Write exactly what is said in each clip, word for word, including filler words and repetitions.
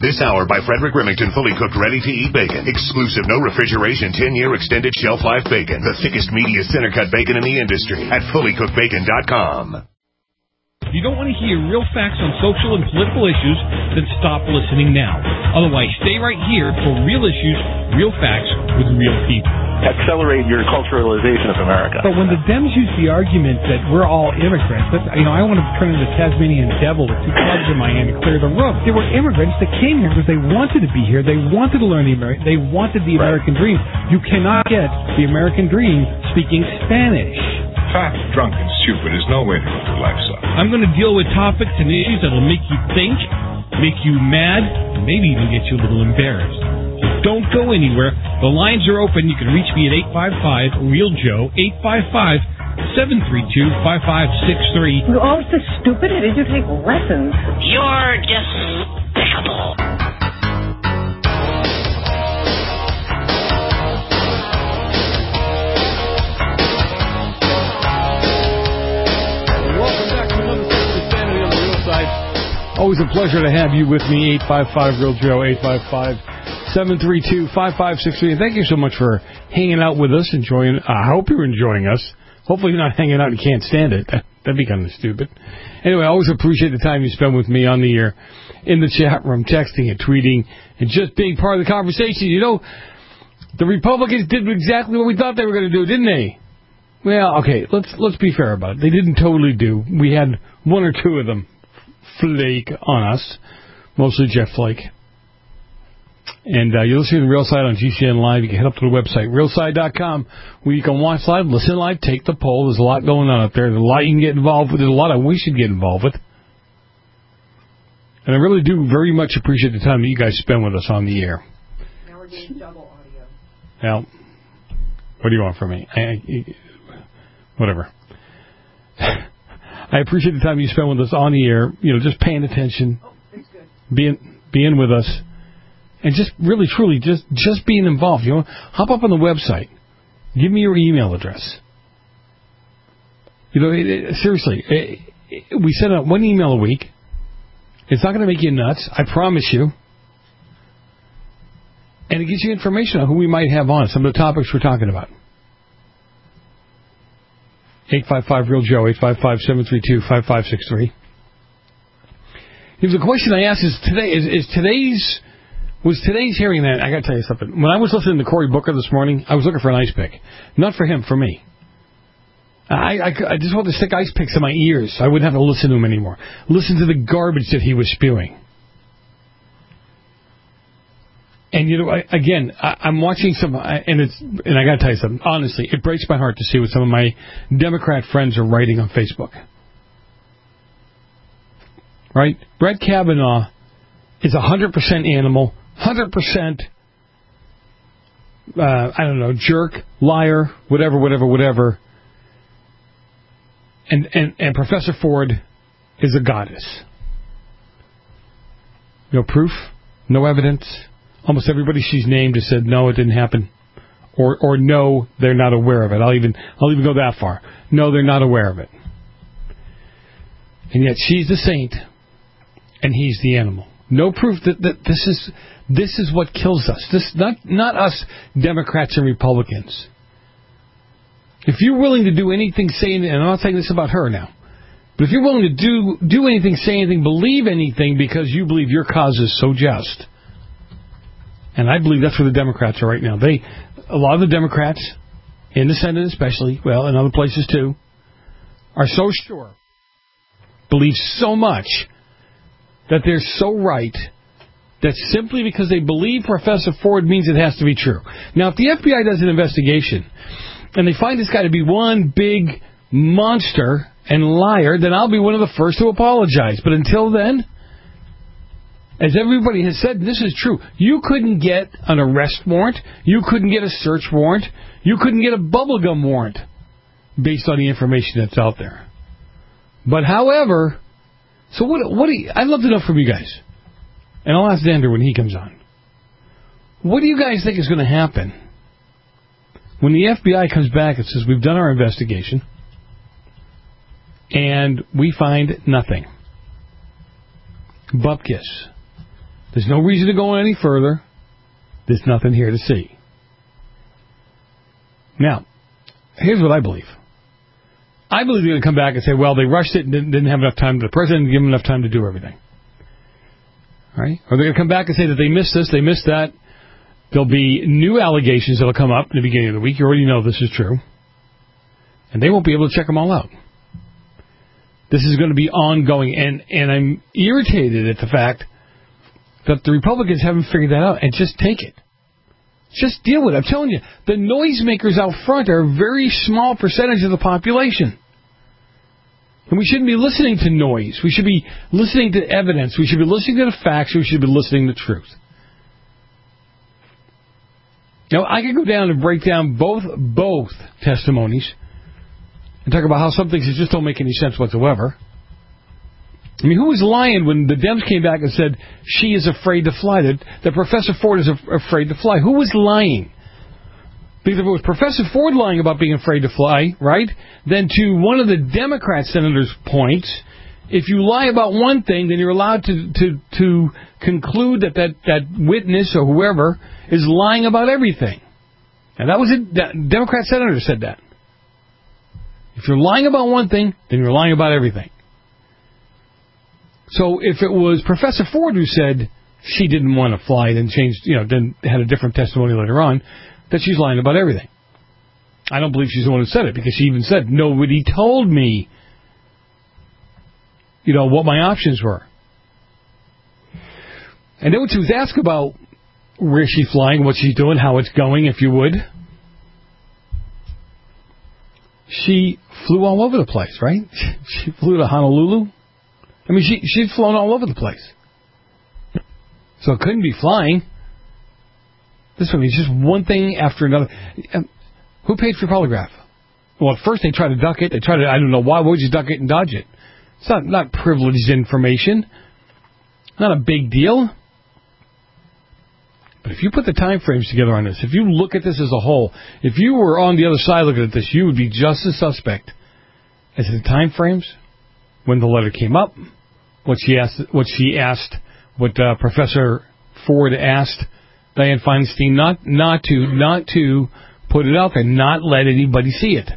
This hour by Frederick Remington, fully cooked, ready-to-eat bacon. Exclusive, no refrigeration, ten-year extended shelf life bacon. The thickest, meatiest, center-cut bacon in the industry at fully cooked bacon dot com. If you don't want to hear real facts on social and political issues, then stop listening now. Otherwise, stay right here for real issues, real facts with real people. Accelerate your culturalization of America. But when the Dems use the argument that we're all immigrants, that, you know, I want to turn into the Tasmanian devil with two clubs in my hand to clear the room. There were immigrants that came here because they wanted to be here. They wanted to learn the American. They wanted the right. American dream. You cannot get the American dream speaking Spanish. Fat, drunk, and stupid is no way to go through life, son. I'm going to deal with topics and issues that will make you think, make you mad, and maybe even get you a little embarrassed. So don't go anywhere. The lines are open. You can reach me at eight five five, real joe, eight five five, seven three two, five five six three. You're all so stupid. How did you take lessons? You're despicable. Always a pleasure to have you with me. eight five five, real joe, eight five five, seven three two, five five six three. And thank you so much for hanging out with us, enjoying. Uh, I hope you're enjoying us. Hopefully you're not hanging out and can't stand it. That'd be kind of stupid. Anyway, I always appreciate the time you spend with me on the air, in the chat room, texting and tweeting, and just being part of the conversation. You know, the Republicans did exactly what we thought they were going to do, didn't they? Well, okay, let's let's be fair about it. They didn't totally do. We had one or two of them flake on us, mostly Jeff Flake. And uh, you're listening to Real Side on G C N Live. You can head up to the website, real side dot com, where you can watch live, listen live, take the poll. There's a lot going on up there. There's a lot you can get involved with. There's a lot I we should get involved with. And I really do very much appreciate the time that you guys spend with us on the air. Now we're getting double audio. Now, what do you want from me? I, I, whatever. I appreciate the time you spend with us on the air, you know, just paying attention, oh, that's good. being being with us, and just really, truly, just, just being involved. You know, hop up on the website. Give me your email address. You know, it, it, seriously, it, it, we send out one email a week. It's not going to make you nuts, I promise you. And it gives you information on who we might have on, some of the topics we're talking about. eight five five, real joe, eight five five, seven three two, five five six three. The question I asked is today is, is today's was today's hearing that I got to tell you something. When I was listening to Cory Booker this morning, I was looking for an ice pick, not for him, for me. I, I, I just wanted to stick ice picks in my ears so I wouldn't have to listen to him anymore. Listen to the garbage that he was spewing. And, you know, I, again, I, I'm watching some, and it's, and I got to tell you something. Honestly, it breaks my heart to see what some of my Democrat friends are writing on Facebook. Right? Brett Kavanaugh is one hundred percent animal, one hundred percent, uh, I don't know, jerk, liar, whatever, whatever, whatever. And, and, and Professor Ford is a goddess. No proof, no evidence. Almost everybody she's named has said, no, it didn't happen. Or or no, they're not aware of it. I'll even I'll even go that far. No, they're not aware of it. And yet she's the saint, and he's the animal. No proof that, that this is this is what kills us. This not not us Democrats and Republicans. If you're willing to do anything, say anything, and I'm not saying this about her now, but if you're willing to do do anything, say anything, believe anything because you believe your cause is so just. And I believe that's where the Democrats are right now. They, a lot of the Democrats, in the Senate especially, well, in other places too, are so sure, believe so much, that they're so right, that simply because they believe Professor Ford means it has to be true. Now, if the F B I does an investigation, and they find this guy to be one big monster and liar, then I'll be one of the first to apologize. But until then, as everybody has said, this is true. You couldn't get an arrest warrant. You couldn't get a search warrant. You couldn't get a bubblegum warrant based on the information that's out there. But however, so what, what do you, I'd love to know from you guys, and I'll ask Xander when he comes on. What do you guys think is going to happen when the F B I comes back and says, we've done our investigation, and we find nothing? Bupkis. There's no reason to go any further. There's nothing here to see. Now, here's what I believe. I believe they're going to come back and say, well, they rushed it and didn't, didn't have enough time. The president didn't give them enough time to do everything. Right? Or they're going to come back and say that they missed this, they missed that. There'll be new allegations that will come up in the beginning of the week. You already know this is true. And they won't be able to check them all out. This is going to be ongoing. And, and I'm irritated at the fact that the Republicans haven't figured that out. And just take it. Just deal with it. I'm telling you, the noisemakers out front are a very small percentage of the population. And we shouldn't be listening to noise. We should be listening to evidence. We should be listening to the facts. We should be listening to truth. Now, I could go down and break down both both testimonies and talk about how some things just don't make any sense whatsoever. I mean, who was lying when the Dems came back and said she is afraid to fly, that, that Professor Ford is af- afraid to fly? Who was lying? Because if it was Professor Ford lying about being afraid to fly, right, then to one of the Democrat senators' points, if you lie about one thing, then you're allowed to, to, to conclude that, that that witness or whoever is lying about everything. And that was it. That Democrat senator said that. If you're lying about one thing, then you're lying about everything. So if it was Professor Ford who said she didn't want to fly, then changed, you know, then had a different testimony later on, that she's lying about everything. I don't believe she's the one who said it, because she even said, nobody told me, you know, what my options were. And then when she was asked about where she's flying, what she's doing, how it's going, if you would, she flew all over the place, right? She flew to Honolulu. I mean, she she'd flown all over the place. So it couldn't be flying. This one is just one thing after another. Um, who paid for polygraph? Well, at first they tried to duck it. They tried to, I don't know why. Why would you duck it and dodge it? It's not, not privileged information. Not a big deal. But if you put the time frames together on this, if you look at this as a whole, if you were on the other side looking at this, you would be just as suspect as the time frames, when the letter came up, what she asked, what she asked, what uh, Professor Ford asked Dianne Feinstein not not to not to put it out there, not let anybody see it.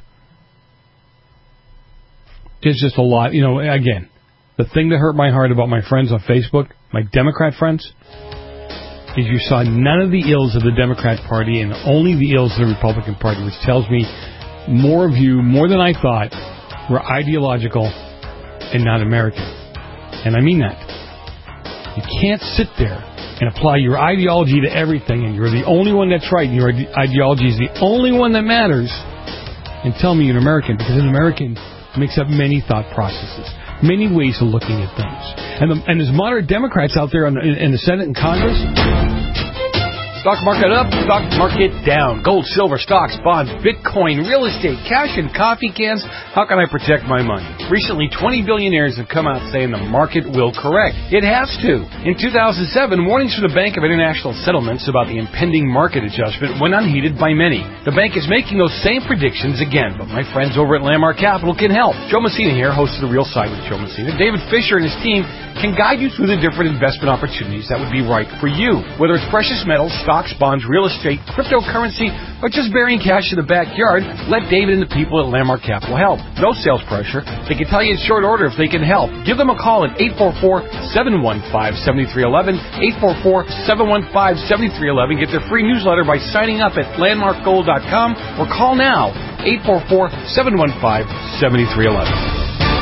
There's just a lot, you know. Again, the thing that hurt my heart about my friends on Facebook, my Democrat friends, is you saw none of the ills of the Democrat Party and only the ills of the Republican Party, which tells me more of you, more than I thought, were ideological and not American. And I mean that. You can't sit there and apply your ideology to everything, and you're the only one that's right, and your ideology is the only one that matters, and tell me you're an American, because an American makes up many thought processes, many ways of looking at things. And, the, and there's moderate Democrats out there in, in the Senate and Congress. Stock market up, stock market down. Gold, silver, stocks, bonds, Bitcoin, real estate, cash, and coffee cans. How can I protect my money? Recently, twenty billionaires have come out saying the market will correct. It has to. In two thousand seven, warnings from the Bank of International Settlements about the impending market adjustment went unheeded by many. The bank is making those same predictions again, but my friends over at Landmark Capital can help. Joe Messina here, host of The Real Side with Joe Messina. David Fisher and his team can guide you through the different investment opportunities that would be right for you. Whether it's precious metals, stocks, bonds, real estate, cryptocurrency, or just burying cash in the backyard, let David and the people at Landmark Capital help. No sales pressure. They can tell you in short order if they can help. Give them a call at eight four four, seven one five, seven three one one, eight four four, seven one five, seven three one one. Get their free newsletter by signing up at landmark gold dot com or call now, eight four four, seven one five, seven three one one.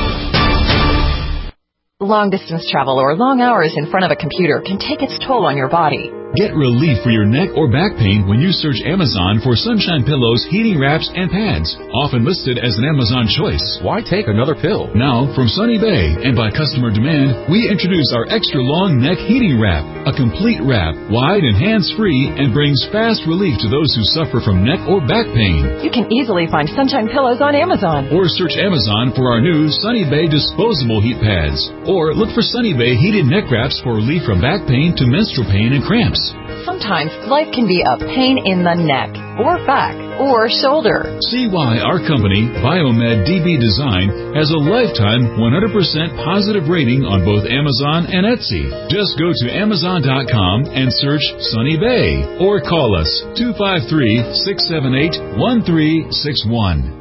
Long-distance travel or long hours in front of a computer can take its toll on your body. Get relief for your neck or back pain when you search Amazon for Sunshine Pillows, heating wraps, and pads. Often listed as an Amazon choice. Why take another pill? Now, from Sunny Bay and by customer demand, we introduce our extra long neck heating wrap. A complete wrap, wide and hands-free, and brings fast relief to those who suffer from neck or back pain. You can easily find Sunshine Pillows on Amazon. Or search Amazon for our new Sunny Bay disposable heat pads. Or look for Sunny Bay heated neck wraps for relief from back pain to menstrual pain and cramps. Sometimes life can be a pain in the neck or back. or shoulder. See why our company, Biomed D B Design, has a lifetime one hundred percent positive rating on both Amazon and Etsy. Just go to amazon dot com and search Sunny Bay or call us two five three, six seven eight, one three six one.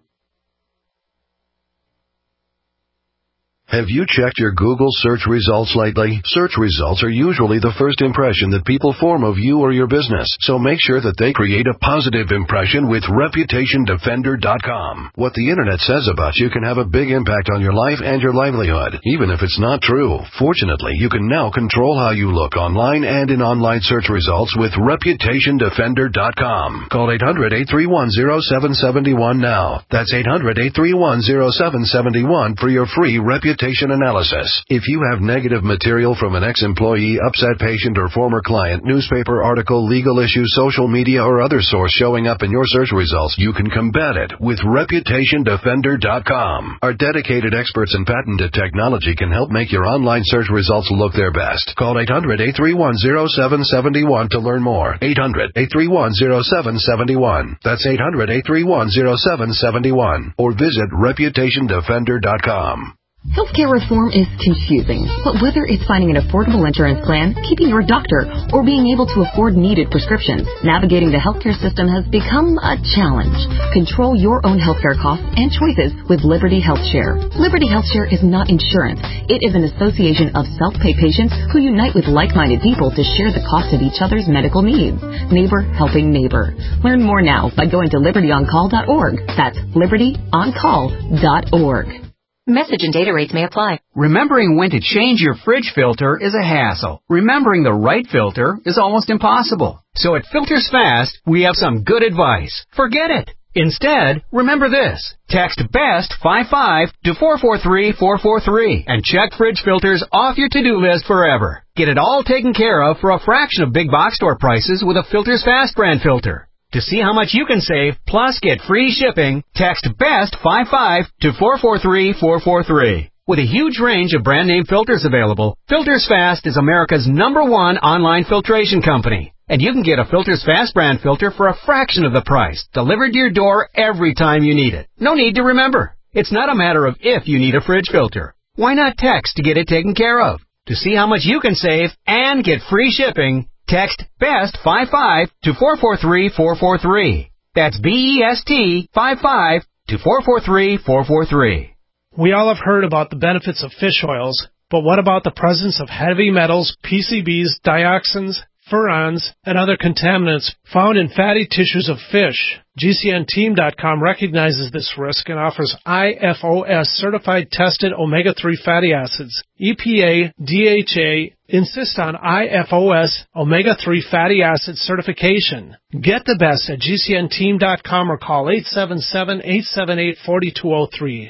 Have you checked your Google search results lately? Search results are usually the first impression that people form of you or your business, so make sure that they create a positive impression with reputation defender dot com. What the Internet says about you can have a big impact on your life and your livelihood, even if it's not true. Fortunately, you can now control how you look online and in online search results with reputation defender dot com. Call eight hundred, eight three one, zero seven seven one now. That's eight hundred, eight three one, zero seven seven one for your free reputation analysis. If you have negative material from an ex-employee, upset patient, or former client, newspaper article, legal issue, social media, or other source showing up in your search results, you can combat it with reputation defender dot com. Our dedicated experts in patented technology can help make your online search results look their best. Call eight hundred, eight three one, zero seven seven one to learn more. eight hundred, eight three one, zero seven seven one. That's eight hundred, eight three one, zero seven seven one. Or visit reputation defender dot com. Healthcare reform is confusing, but whether it's finding an affordable insurance plan, keeping your doctor, or being able to afford needed prescriptions, navigating the healthcare system has become a challenge. Control your own healthcare costs and choices with Liberty HealthShare. Liberty HealthShare is not insurance. It is an association of self-pay patients who unite with like-minded people to share the cost of each other's medical needs. Neighbor helping neighbor. Learn more now by going to liberty on call dot org. That's liberty on call dot org. Message and data rates may apply. Remembering when to change your fridge filter is a hassle. Remembering the right filter is almost impossible. So at Filters Fast, we have some good advice. Forget it. Instead, remember this. Text BEST five five to four four three four four three and check fridge filters off your to-do list forever. Get it all taken care of for a fraction of big box store prices with a Filters Fast brand filter. To see how much you can save, plus get free shipping, text BEST five five to four four three four four three. With a huge range of brand name filters available, Filters Fast is America's number one online filtration company. And you can get a Filters Fast brand filter for a fraction of the price, delivered to your door every time you need it. No need to remember. It's not a matter of if you need a fridge filter. Why not text to get it taken care of? To see how much you can save and get free shipping, text BEST five five to four four three four four three. That's B E S T five five to four four three four four three. We all have heard about the benefits of fish oils, but what about the presence of heavy metals, P C Bs, dioxins, furans, and other contaminants found in fatty tissues of fish? G C N team dot com recognizes this risk and offers I F O S certified tested omega three fatty acids. E P A, D H A insist on I F O S omega three fatty acid certification. Get the best at G C N team dot com or call eight seven seven, eight seven eight, four two zero three.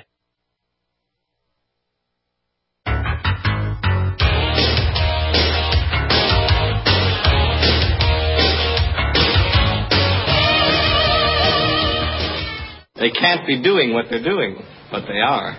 They can't be doing what they're doing, but they are.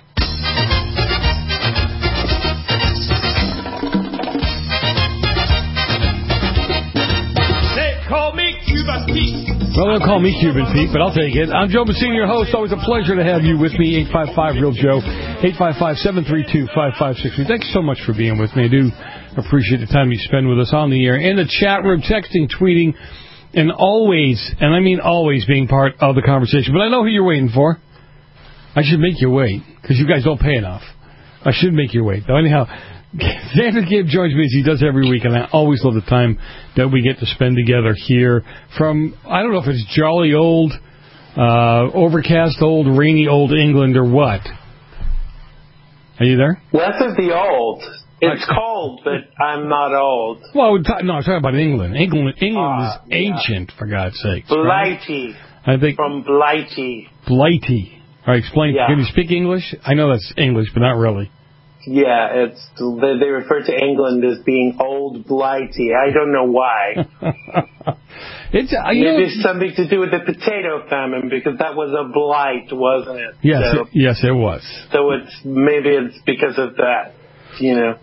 They call me Cuban Pete. Well, they'll call me Cuban Pete, but I'll take it. I'm Joe Messina, your host. Always a pleasure to have you with me. eight five five, real Joe. eight five five, seven three two, five five six three. Thanks so much for being with me. I do appreciate the time you spend with us on the air, in the chat room, texting, tweeting, and always, and I mean always, being part of the conversation. But I know who you're waiting for. I should make you wait, because you guys don't pay enough. I should make you wait. Though, anyhow, Xander Gibb joins me as he does every week, and I always love the time that we get to spend together here from, I don't know if it's jolly old, uh, overcast old, rainy old England or what. Are you there? Less of the old. It's cold, but I'm not old. Well, no, I'm talking about England. England, England uh, is ancient, yeah. For God's sake. Blighty. Right? I think from Blighty. Blighty. All right, explain. Yeah. Can you speak English? I know that's English, but not really. Yeah, it's they, they refer to England as being old Blighty. I don't know why. it's uh, maybe know, it's something to do with the potato famine, because that was a blight, wasn't it? Yes, so, it, yes, it was. So it's maybe it's because of that, you know.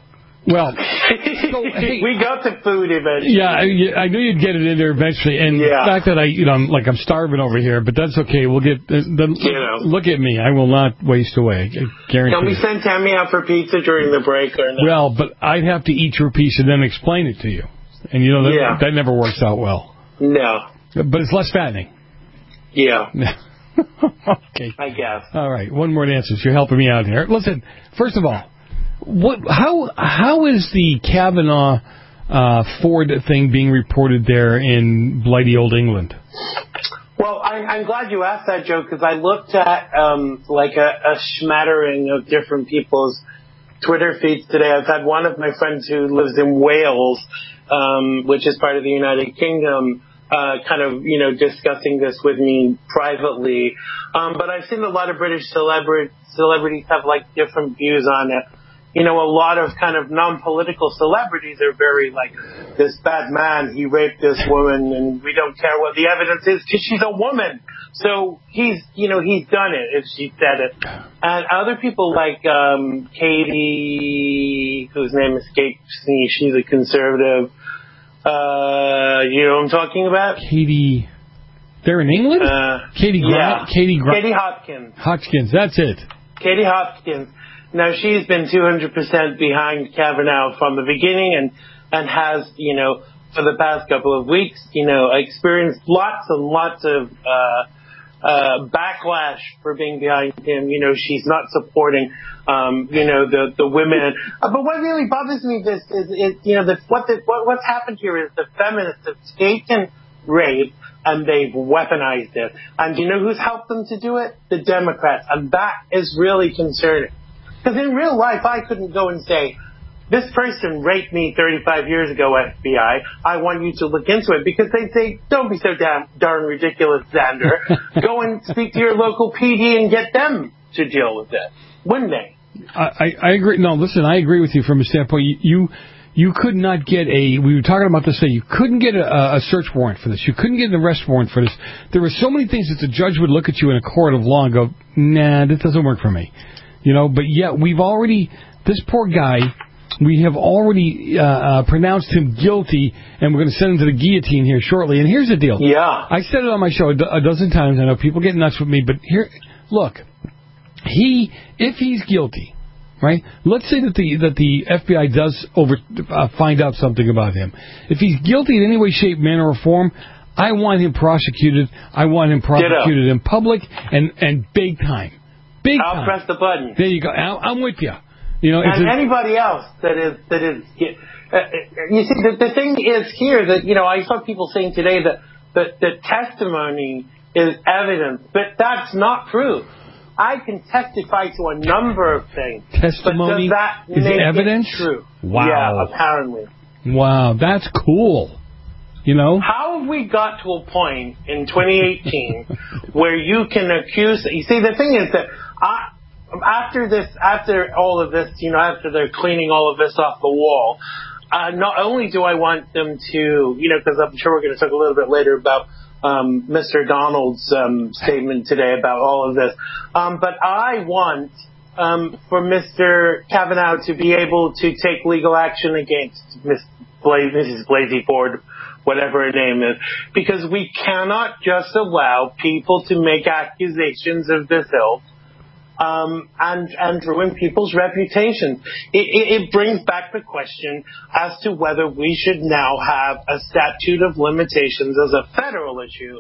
Well, so, hey, we got the food eventually. Yeah, I, I knew you'd get it in there eventually, and yeah. the fact that I, you know, I'm like I'm starving over here, but that's okay. We'll get. Uh, the, you know. Look at me. I will not waste away. I guarantee. Can we send Tammy out for pizza during the break or not? Well, but I'd have to eat your piece and then explain it to you, and you know that yeah. that never works out well. No. But it's less fattening. Yeah. Okay. I guess. All right. One more answer. You're helping me out here. Listen. First of all. What? How? How is the Kavanaugh uh, Ford thing being reported there in blighty old England? Well, I, I'm glad you asked that, Joe, because I looked at um, like a, a smattering of different people's Twitter feeds today. I've had one of my friends who lives in Wales, um, which is part of the United Kingdom, uh, kind of, you know, discussing this with me privately. Um, but I've seen a lot of British celebra- celebrities have like different views on it. You know, a lot of kind of non-political celebrities are very like, this bad man, he raped this woman, and we don't care what the evidence is because she's a woman. So he's, you know, he's done it if she said it. And other people like um, Katie, whose name escapes me, she's a conservative. Uh, you know what I'm talking about? Katie. They're in England? Uh, Katie Grant? Yeah. Katie Grant? Katie Hopkins. Hopkins, that's it. Katie Hopkins. Now, she's been two hundred percent behind Kavanaugh from the beginning and, and has, you know, for the past couple of weeks, you know, experienced lots and lots of uh, uh, backlash for being behind him. You know, she's not supporting, um, you know, the, the women. Uh, but what really bothers me this is, is you know, the, what, the, what what's happened here is the feminists have taken rape and they've weaponized it. And do you know who's helped them to do it? The Democrats. And that is really concerning. Because in real life, I couldn't go and say, this person raped me thirty-five years ago, F B I. I want you to look into it. Because they say, don't be so damn darn ridiculous, Xander. Go and speak to your local P D and get them to deal with it. Wouldn't they? I, I, I agree. No, listen, I agree with you from a standpoint. You, you you could not get a, we were talking about this today, you couldn't get a, a search warrant for this. You couldn't get an arrest warrant for this. There were so many things that the judge would look at you in a court of law and go, nah, this doesn't work for me. You know, but yet we've already, this poor guy, we have already uh, uh, pronounced him guilty, and we're going to send him to the guillotine here shortly. And here's the deal. Yeah. I said it on my show a, do- a dozen times. I know people get nuts with me, but here, look, he, if he's guilty, right? Let's say that the that the F B I does over uh, find out something about him. If he's guilty in any way, shape, manner, or form, I want him prosecuted. I want him prosecuted in public and and big time. Big I'll time. press the button. There you go. I'm with you. You know, and it's anybody else that is that is, uh, you see, the, the thing is here that you know I saw people saying today that that the testimony is evidence, but that's not proof. I can testify to a number of things. Testimony but does that is make evidence? It true? Wow. Yeah, apparently. Wow, that's cool. You know? How have we got to a point in twenty eighteen where you can accuse... You see, the thing is that I, after this, after all of this, you know, after they're cleaning all of this off the wall, uh, not only do I want them to, you know, because I'm sure we're going to talk a little bit later about um, Mister Donald's um, statement today about all of this, um, but I want um, for Mister Kavanaugh to be able to take legal action against Miss Bla- Missus Blasey Ford, whatever her name is, because we cannot just allow people to make accusations of this ilk um, and and ruin people's reputations. It, it, it brings back the question as to whether we should now have a statute of limitations as a federal issue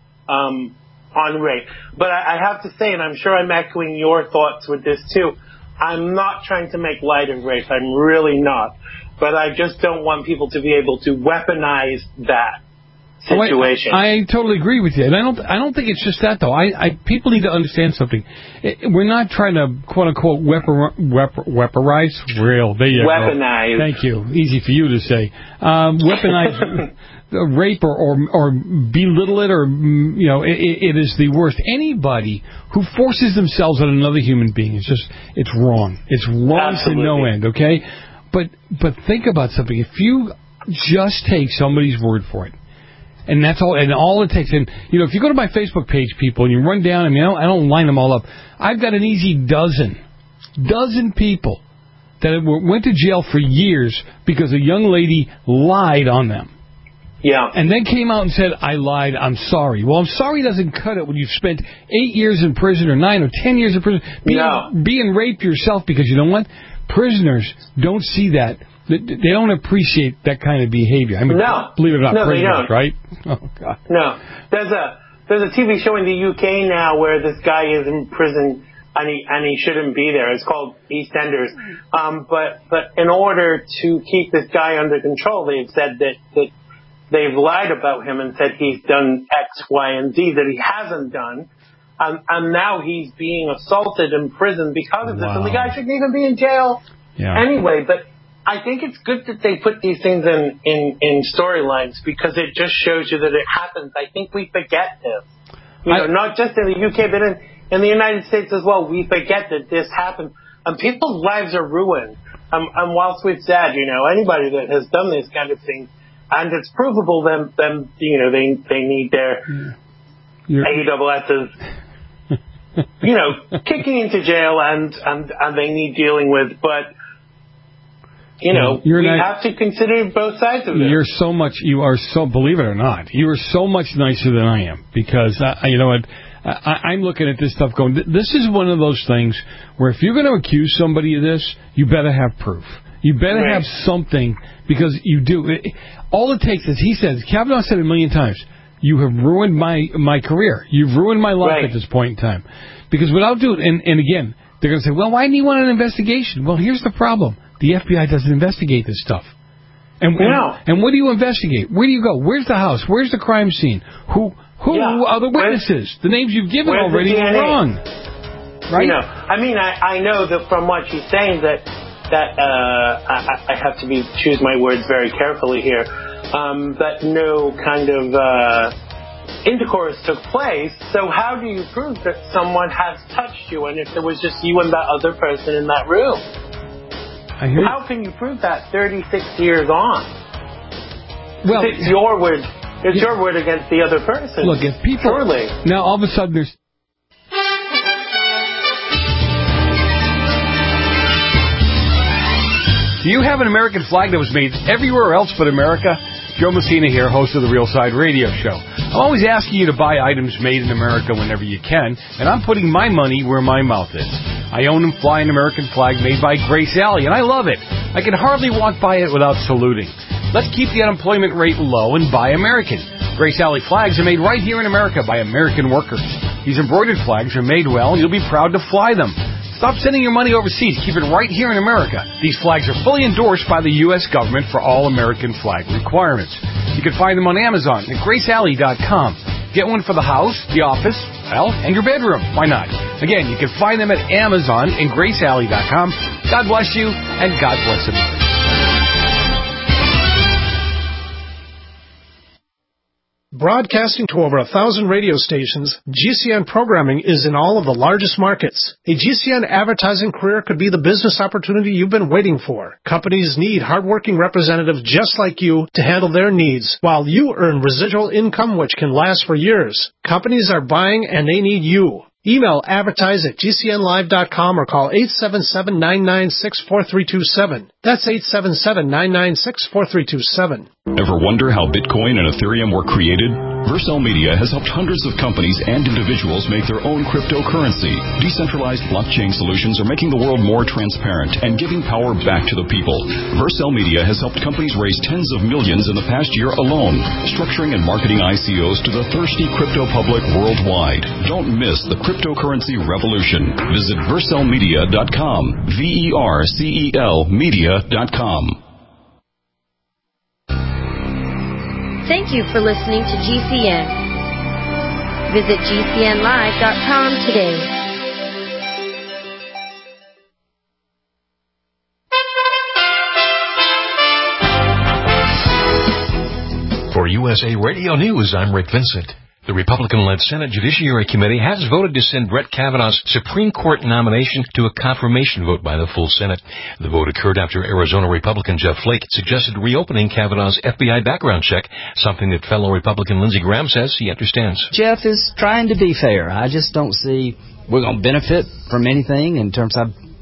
um, on rape. But I, I have to say, and I'm sure I'm echoing your thoughts with this too, I'm not trying to make light of rape. I'm really not. But I just don't want people to be able to weaponize that situation. Oh, I, I totally agree with you, and I don't. I don't think it's just that though. I, I people need to understand something. It, we're not trying to quote unquote weapon, weapon, weaponize. Real, there you weaponize. go. Thank you. Easy for you to say. Um, weaponize rape or, or or belittle it, or you know, it, it is the worst. Anybody who forces themselves on another human being is just it's wrong. It's wrong Absolutely. to no end. Okay. But but think about something. If you just take somebody's word for it, and that's all, and all it takes, and you know, if you go to my Facebook page, people, and you run down, and you know, I don't line them all up. I've got an easy dozen, dozen people that went to jail for years because a young lady lied on them. Yeah. And then came out and said, I lied, I'm sorry. Well, I'm sorry doesn't cut it when you've spent eight years in prison or nine or ten years in prison being, no. being raped yourself, because you know what? Prisoners don't see that. They don't appreciate that kind of behavior. I mean, no. believe it or not, no, prisoners, right? Oh, God. No. There's a, there's a T V show in the U K now where this guy is in prison and he, and he shouldn't be there. It's called EastEnders. Um, but, but in order to keep this guy under control, they've said that, that they've lied about him and said he's done X, Y, and Z that he hasn't done. Um, and now he's being assaulted in prison because of this. Wow. And the guy shouldn't even be in jail yeah. anyway. But I think it's good that they put these things in, in, in storylines, because it just shows you that it happens. I think we forget this. You know, I, not just in the U K, but in, in the United States as well. We forget that this happens. And people's lives are ruined. Um, and whilst we've said, you know, anybody that has done this kind of thing, and it's provable, then, then you know, they they need their A double S's, you know, kicking into jail, and, and, and they need dealing with. But, you know, You're we not, have to consider both sides of it. You're so much, you are so, believe it or not, you are so much nicer than I am, because, I, you know what, I, I'm looking at this stuff going, this is one of those things where if you're going to accuse somebody of this, you better have proof. You better right. have something, because you do. It, all it takes is, he says, Kavanaugh said it a million times, you have ruined my, my career. You've ruined my life right. at this point in time. Because without doing, and, and again, they're going to say, well, why didn't he want an investigation? Well, here's the problem. The F B I doesn't investigate this stuff. And, no. and, and what do you investigate? Where do you go? Where's the house? Where's the crime scene? Who who yeah. are the witnesses? Where's, the names you've given already are wrong. Right? You know, I mean, I, I know that from what she's saying that that uh, I, I have to be choose my words very carefully here. Um, that no kind of uh, intercourse took place. So how do you prove that someone has touched you? And if there was just you and that other person in that room, I hear how can you prove that thirty-six years on? Well, it's your word. It's your word against the other person. Look, if people surely now all of a sudden there's. Do you have an American flag that was made everywhere else but America? Joe Messina here, host of the Real Side Radio Show. I'm always asking you to buy items made in America whenever you can, and I'm putting my money where my mouth is. I own and fly an American flag made by Grace Alley, and I love it. I can hardly walk by it without saluting. Let's keep the unemployment rate low and buy American. Grace Alley flags are made right here in America by American workers. These embroidered flags are made well, and you'll be proud to fly them. Stop sending your money overseas. Keep it right here in America. These flags are fully endorsed by the U S government for all American flag requirements. You can find them on Amazon at grace alley dot com. Get one for the house, the office, well, and your bedroom. Why not? Again, you can find them at Amazon and grace alley dot com. God bless you, and God bless America. Broadcasting to over a thousand radio stations, G C N programming is in all of the largest markets. A G C N advertising career could be the business opportunity you've been waiting for. Companies need hardworking representatives just like you to handle their needs, while you earn residual income which can last for years. Companies are buying and they need you. Email advertise at G C N live dot com or call eight seven seven, nine nine six, four three two seven. That's eight seven seven, nine nine six, four three two seven. Ever wonder how Bitcoin and Ethereum were created? Vercel Media has helped hundreds of companies and individuals make their own cryptocurrency. Decentralized blockchain solutions are making the world more transparent and giving power back to the people. Vercel Media has helped companies raise tens of millions in the past year alone, structuring and marketing I C Os to the thirsty crypto public worldwide. Don't miss the cryptocurrency revolution. Visit vercel media dot com. V E R C E L media dot com. Thank you for listening to G C N. Visit G C N live dot com today. For U S A Radio News, I'm Rick Vincent. The Republican-led Senate Judiciary Committee has voted to send Brett Kavanaugh's Supreme Court nomination to a confirmation vote by the full Senate. The vote occurred after Arizona Republican Jeff Flake suggested reopening Kavanaugh's F B I background check, something that fellow Republican Lindsey Graham says he understands. Jeff is trying to be fair. I just don't see we're going to benefit from anything in terms of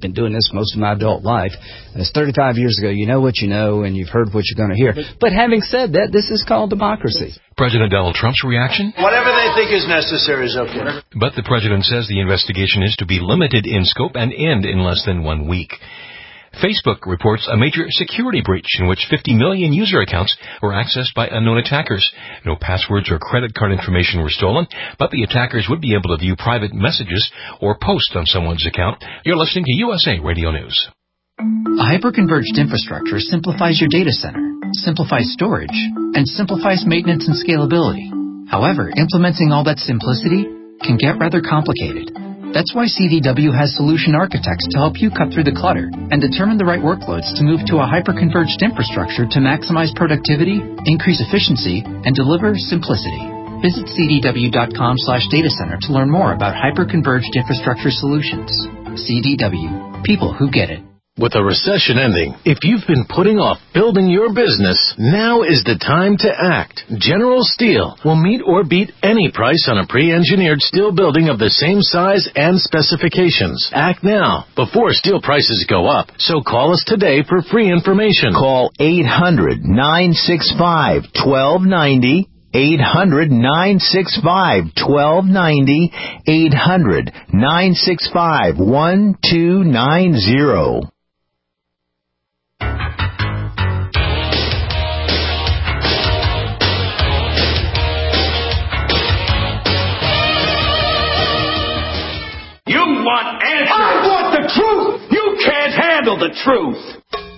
been doing this most of my adult life. It's thirty-five years ago. You know what you know, and you've heard what you're going to hear. But having said that, this is called democracy. President Donald Trump's reaction? Whatever they think is necessary is okay. But the president says the investigation is to be limited in scope and end in less than one week. Facebook reports a major security breach in which fifty million user accounts were accessed by unknown attackers. No passwords or credit card information were stolen, but the attackers would be able to view private messages or post on someone's account. You're listening to U S A Radio News. A hyper-converged infrastructure simplifies your data center, simplifies storage, and simplifies maintenance and scalability. However, implementing all that simplicity can get rather complicated. That's why C D W has solution architects to help you cut through the clutter and determine the right workloads to move to a hyper-converged infrastructure to maximize productivity, increase efficiency, and deliver simplicity. Visit C D W dot com slash data center to learn more about hyper-converged infrastructure solutions. C D W. People who get it. With a recession ending, if you've been putting off building your business, now is the time to act. General Steel will meet or beat any price on a pre-engineered steel building of the same size and specifications. Act now, before steel prices go up. So call us today for free information. Call eight hundred, nine six five, one two nine zero. eight hundred, nine six five, one two nine zero. eight hundred, nine six five, one two nine zero. You want answers! I want the truth! You can't handle the truth!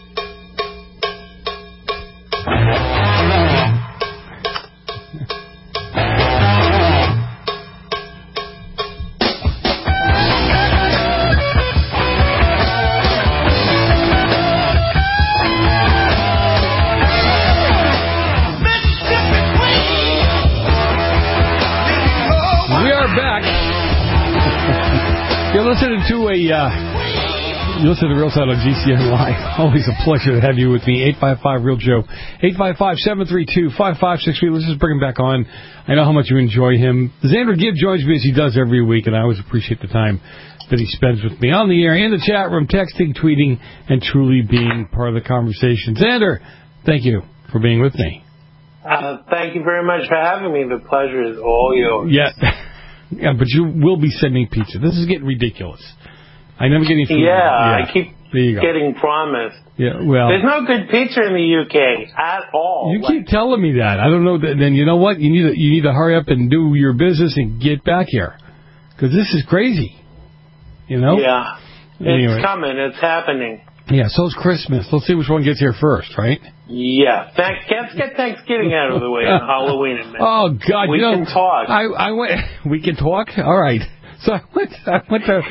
You're listening to a, uh, you listen to Real Time on G C N Live. Always a pleasure to have you with me. eight five five, REAL Joe. eight five five, seven three two, five five six three. Let's just bring him back on. I know how much you enjoy him. Xander Gibb joins me as he does every week, and I always appreciate the time that he spends with me on the air, in the chat room, texting, tweeting, and truly being part of the conversation. Xander, thank you for being with me. Uh, thank you very much for having me. The pleasure is all yours. Yeah. Yeah, but you will be sending pizza. This is getting ridiculous. I never get any food. Yeah, yeah. I keep getting promised. Yeah, well, there's no good pizza in the U K at all. You like, keep telling me that. I don't know. Then you know what? You need to you need to hurry up and do your business and get back here, because this is crazy. You know? Yeah, anyway. It's coming. It's happening. Yeah. So's Christmas. Let's see which one gets here first, right? Yeah. Thanks. Let's get Thanksgiving out of the way on Halloween. And oh God! We you know, can talk. I I went. We can talk. All right. So I went. I went to.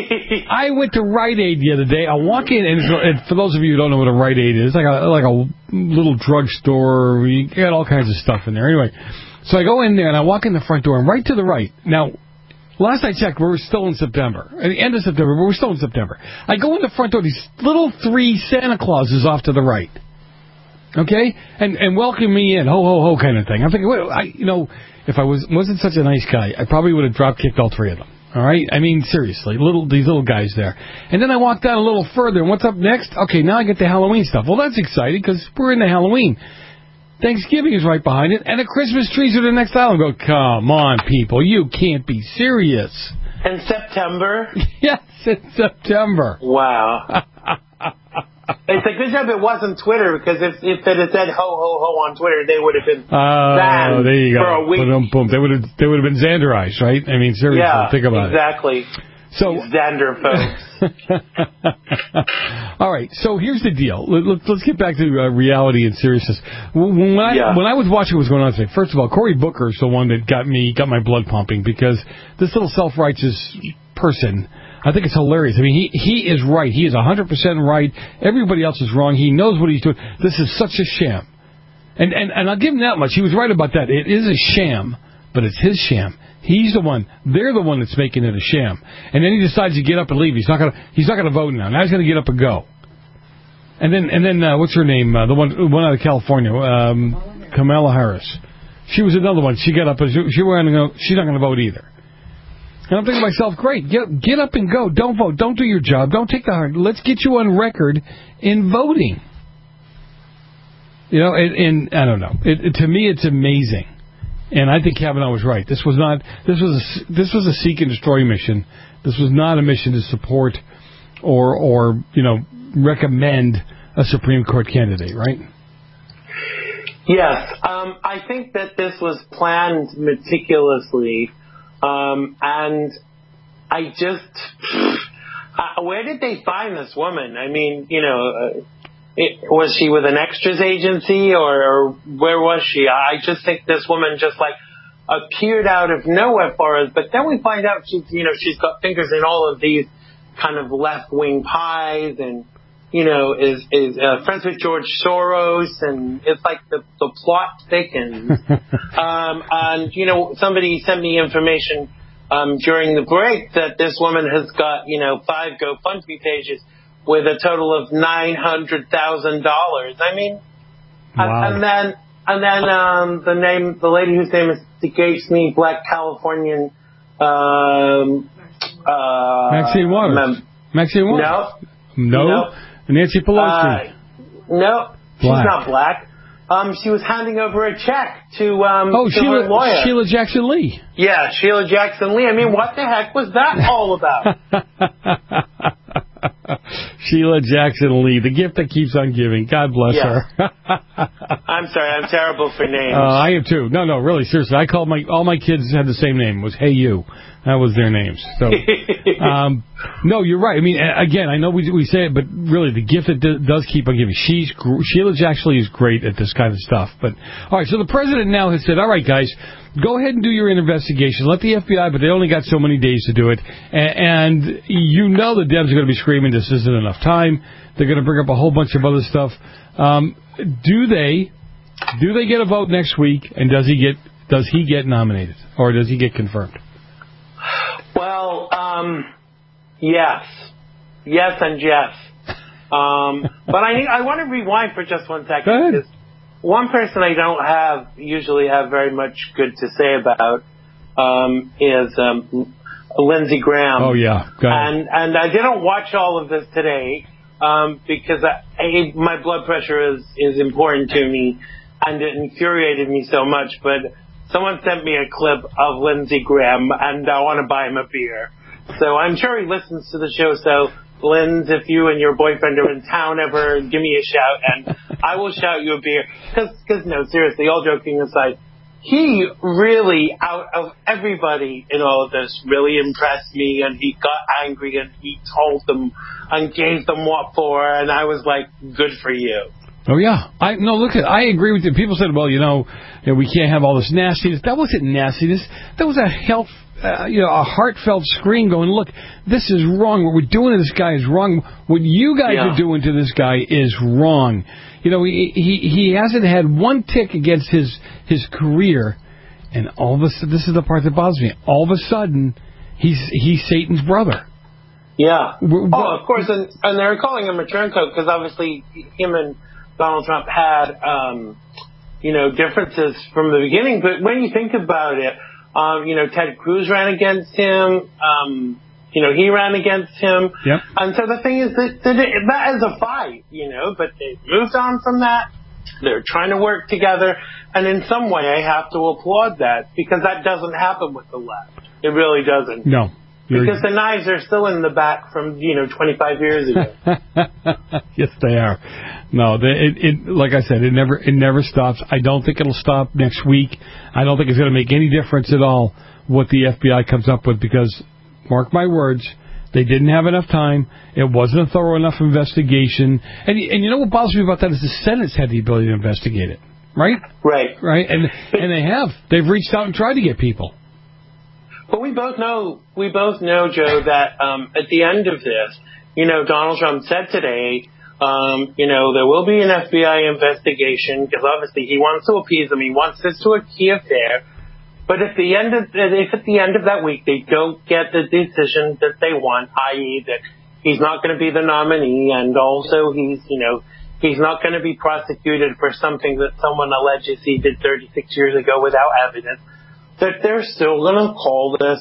I went to Rite Aid the other day. I walk in, and, and for those of you who don't know what a Rite Aid is, it's like a like a little drugstore. You got all kinds of stuff in there. Anyway, so I go in there and I walk in the front door, and right to the right. Now, last I checked, we were still in September. At the end of September, but we're still in September. I go in the front door. These little three Santa Clauses off to the right. Okay, and and welcome me in, ho ho ho, kind of thing. I'm thinking, well, I you know, if I was wasn't such a nice guy, I probably would have drop kicked all three of them. All right, I mean seriously, little these little guys there. And then I walked down a little further, and what's up next? Okay, now I get the Halloween stuff. Well, that's exciting because we're in the Halloween. Thanksgiving is right behind it, and the Christmas trees are the next aisle. Go, come on, people, you can't be serious. In September? Yes, in September. Wow. It's a good job it wasn't Twitter, because if, if it had said ho ho ho on Twitter, they would have been uh, banned there you go. for a week. Boom, boom. They would have they would have been Xanderized, right? I mean, seriously, yeah, think about exactly. it. So Xander folks. All right, so here's the deal. Let, let's get back to uh, reality and seriousness. When I yeah. when I was watching what was going on today, first of all, Cory Booker is the one that got me got my blood pumping, because this little self-righteous person, I think it's hilarious. I mean, he he is right. He is one hundred percent right. Everybody else is wrong. He knows what he's doing. This is such a sham. And, and and I'll give him that much. He was right about that. It is a sham, but it's his sham. He's the one. They're the one that's making it a sham. And then he decides to get up and leave. He's not gonna. He's not gonna vote now. Now he's gonna get up and go. And then and then uh, what's her name? Uh, the one one out of California, um, Kamala Harris. She was another one. She got up and she, she wasn't gonna, she's not going to vote either. And I'm thinking to myself, great, get get up and go. Don't vote. Don't do your job. Don't take the hard. Let's get you on record in voting. You know, and, and I don't know. It, it, to me, it's amazing. And I think Kavanaugh was right. This was not. This was a, this was a seek and destroy mission. This was not a mission to support or or you know recommend a Supreme Court candidate, right? Yes, um, I think that this was planned meticulously, um, and I just, uh, where did they find this woman? I mean, you know, uh, it, was she with an extras agency, or, or where was she? I just think this woman just like appeared out of nowhere for us. But then we find out she's, you know, she's got fingers in all of these kind of left-wing pies, and you know, is is uh, friends with George Soros, and it's like the, the plot thickens. um, and, you know, somebody sent me information um, during the break that this woman has got, you know, five GoFundMe pages with a total of nine hundred thousand dollars. I mean, wow. and, and then and then um, the name, the lady whose name escapes me, Black Californian. Um, uh, Maxine Waters. Mem- Maxine Waters. No. No. no. Nancy Pelosi. Uh, no, she's Black. not black. Um, she was handing over a check to um Oh, to Sheila, her lawyer. Sheila Jackson Lee. Yeah, Sheila Jackson Lee. I mean, what the heck was that all about? Sheila Jackson Lee, the gift that keeps on giving. God bless Yeah. her. I'm sorry, I'm terrible for names. Uh, I am too. No, no, really, seriously. I called my all my kids had the same name. It was Hey You. That was their names. So, um, no, you're right. I mean, again, I know we we say it, but really, the gift that d- does keep on giving. She's Sheila Jackson Lee is great at this kind of stuff. But all right, so the president now has said, all right, guys, go ahead and do your investigation. Let the F B I, but they only got so many days to do it. And, and you know the Dems are going to be screaming, this isn't enough time. They're going to bring up a whole bunch of other stuff. Um, do they do they get a vote next week? And does he get does he get nominated, or does he get confirmed? Well, um, yes, yes, and yes. Um, but I need, I want to rewind for just one second. Go ahead. Because one person I don't have usually have very much good to say about um, is um, Lindsey Graham. Oh yeah, go ahead. and and I didn't watch all of this today um, because I, I, my blood pressure is is important to me, and it infuriated me so much, but. Someone sent me a clip of Lindsey Graham, and I want to buy him a beer. So I'm sure he listens to the show. So, Linz, if you and your boyfriend are in town ever, give me a shout, and I will shout you a beer. Because, no, seriously, all joking aside, he really, out of everybody in all of this, really impressed me, and he got angry, and he told them and gave them what for, and I was like, good for you. Oh yeah, I no. Look, at I agree with you. People said, "Well, you know, you know, we can't have all this nastiness." That wasn't nastiness. That was a health, uh, you know, a heartfelt scream going, "Look, this is wrong. What we're doing to this guy is wrong. What you guys yeah. are doing to this guy is wrong." You know, he he he hasn't had one tick against his his career, and all of a sudden, this is the part that bothers me. All of a sudden, he's he's Satan's brother. Yeah. We're, oh, of course, and and they're calling him a turncoat because obviously him and Donald Trump had, um, you know, differences from the beginning. But when you think about it, um, you know, Ted Cruz ran against him. Um, you know, he ran against him. Yep. And so the thing is that, that, it, that is a fight, you know, but they moved on from that. They're trying to work together. And in some way, I have to applaud that because that doesn't happen with the left. It really doesn't. No. Because the knives are still in the back from, you know, twenty-five years ago. Yes, they are. No, they, it, it, like I said, it never it never stops. I don't think it'll stop next week. I don't think it's going to make any difference at all what the F B I comes up with because, mark my words, they didn't have enough time. It wasn't a thorough enough investigation. And, and you know what bothers me about that is the Senate's had the ability to investigate it, right? Right. Right, and and they have. They've reached out and tried to get people. But we both know, we both know, Joe, that um, at the end of this, you know, Donald Trump said today, um, you know, there will be an F B I investigation because obviously he wants to appease them. He wants this to a key affair. But at the end of, if at the end of that week they don't get the decision that they want, that is, that he's not going to be the nominee, and also he's, you know, he's not going to be prosecuted for something that someone alleges he did thirty-six years ago without evidence. That they're still going to call this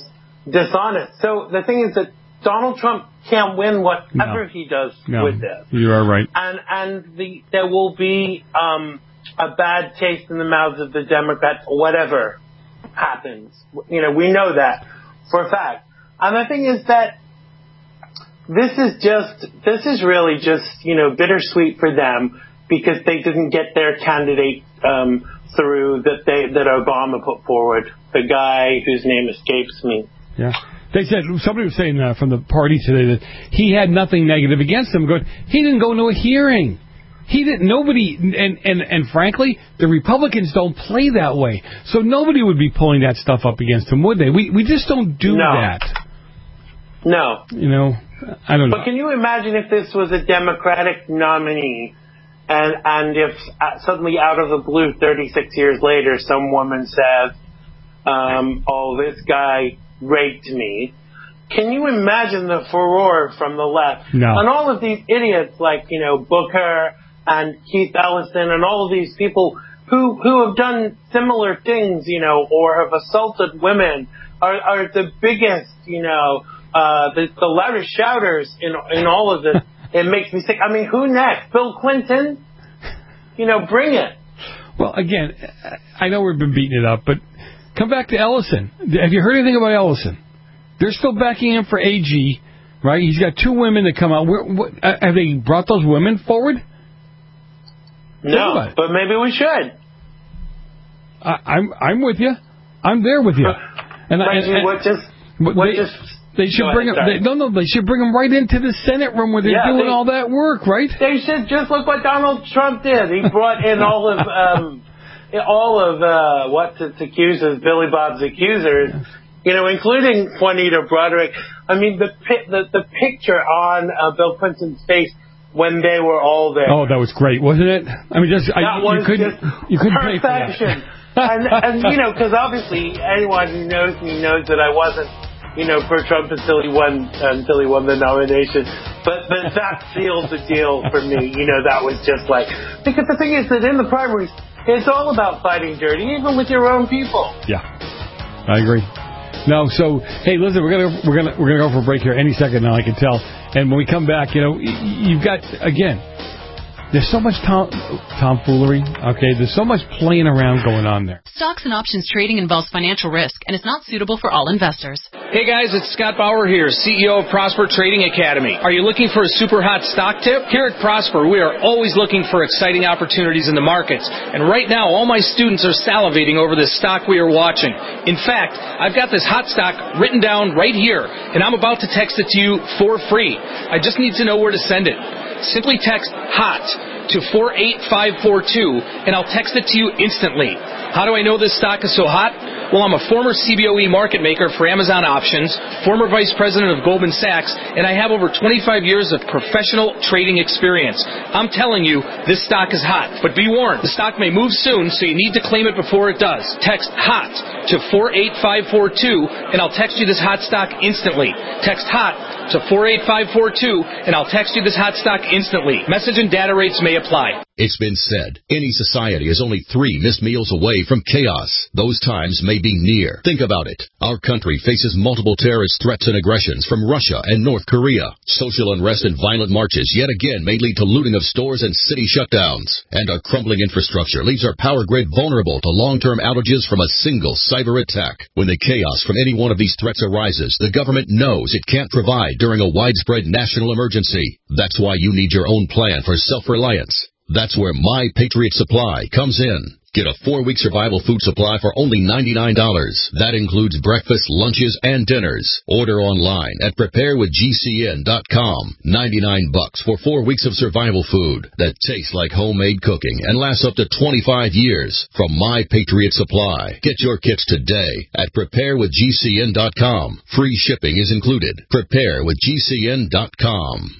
dishonest. So the thing is that Donald Trump can't win whatever No. he does No, with this. you are right. And and the there will be um, a bad taste in the mouths of the Democrats, whatever happens. You know, we know that for a fact. And the thing is that this is just, this is really just, you know, bittersweet for them because they didn't get their candidate um, through that they that Obama put forward, the guy whose name escapes me. Yeah. They said, somebody was saying uh, from the party today that he had nothing negative against him. Going, he didn't go to a hearing. He didn't, nobody, and, and, and frankly, the Republicans don't play that way. So nobody would be pulling that stuff up against him, would they? We we just don't do No. that. No. You know, I don't know. But can you imagine if this was a Democratic nominee and and if uh, suddenly out of the blue thirty-six years later some woman says, um, oh, this guy raped me. Can you imagine the furor from the left? No. And all of these idiots like, you know, Booker and Keith Ellison and all of these people who who have done similar things, you know, or have assaulted women are, are the biggest, you know, uh, the, the loudest shouters in in all of this. It makes me sick. I mean, who next? Bill Clinton? You know, bring it. Well, again, I know we've been beating it up, but come back to Ellison. Have you heard anything about Ellison? They're still backing him for A G, right? He's got two women that come out. Where, what, uh, have they brought those women forward? No, but maybe we should. I, I'm I'm with you. I'm there with you. And, I, and, and what just what what they, just they should go bring ahead, them. sorry. They, no, no, they should bring them right into the Senate room where they're Yeah, doing they- all that work, right? They should just look what Donald Trump did. He brought in all of um, all of uh, what's its accusers, Billy Bob's accusers, you know, including Juanita Broderick. I mean, the pi- the, the picture on uh, Bill Clinton's face when they were all there. Oh, that was great, wasn't it? I mean, just That I, you was couldn't just you couldn't pay for that. perfection. and, and, you know, because obviously anyone who knows me knows that I wasn't, you know, for Trump until he won until he won the nomination. But, but that sealed the deal for me. You know, that was just like, because the thing is that in the primaries, it's all about fighting dirty, even with your own people. Yeah, I agree. No, so hey, listen, we're gonna we're gonna we're gonna go for a break here any second now. I can tell. And when we come back, you know, y- you've got again. There's so much tom- tomfoolery. Okay, there's so much playing around going on there. Stocks and options trading involves financial risk and is not suitable for all investors. Hey guys, it's Scott Bauer here, C E O of Prosper Trading Academy. Are you looking for a super hot stock tip? Here at Prosper, we are always looking for exciting opportunities in the markets. And right now, all my students are salivating over this stock we are watching. In fact, I've got this hot stock written down right here, and I'm about to text it to you for free. I just need to know where to send it. Simply text HOT to four eight five four two, and I'll text it to you instantly. How do I know this stock is so hot? Well, I'm a former C B O E market maker for Amazon Options, former vice president of Goldman Sachs, and I have over twenty-five years of professional trading experience. I'm telling you, this stock is hot. But be warned, the stock may move soon, so you need to claim it before it does. Text HOT to four eight five four two, and I'll text you this hot stock instantly. Text HOT to four eight five four two, and I'll text you this hot stock instantly. Message and data rates may apply. It's been said, any society is only three missed meals away from chaos. Those times may be near. Think about it. Our country faces multiple terrorist threats and aggressions from Russia and North Korea. Social unrest and violent marches yet again may lead to looting of stores and city shutdowns. And our crumbling infrastructure leaves our power grid vulnerable to long-term outages from a single cyber attack. When the chaos from any one of these threats arises, the government knows it can't provide during a widespread national emergency. That's why you need your own plan for self-reliance. That's where My Patriot Supply comes in. Get a four-week survival food supply for only ninety-nine dollars. That includes breakfast, lunches, and dinners. Order online at prepare with G C N dot com. ninety-nine bucks for four weeks of survival food that tastes like homemade cooking and lasts up to twenty-five years from My Patriot Supply. Get your kits today at prepare with G C N dot com. Free shipping is included. prepare with G C N dot com.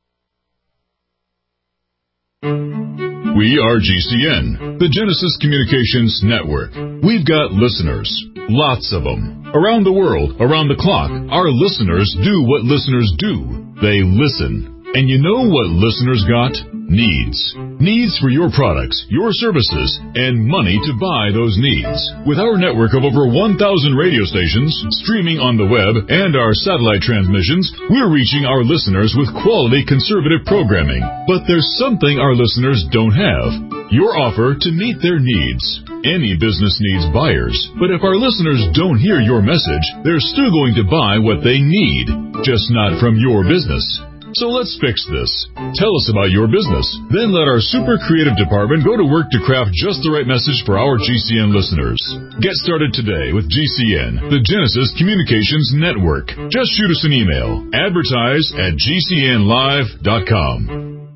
We are G C N, the Genesis Communications Network. We've got listeners, lots of them. Around the world, around the clock, our listeners do what listeners do. They listen. And you know what listeners got? Needs. Needs for your products, your services, and money to buy those needs. With our network of over one thousand radio stations, streaming on the web, and our satellite transmissions, we're reaching our listeners with quality conservative programming. But there's something our listeners don't have. Your offer to meet their needs. Any business needs buyers, but if our listeners don't hear your message, they're still going to buy what they need, just not from your business. So let's fix this. Tell us about your business. Then let our super creative department go to work to craft just the right message for our G C N listeners. Get started today with G C N, the Genesis Communications Network. Just shoot us an email. Advertise at G C N live dot com.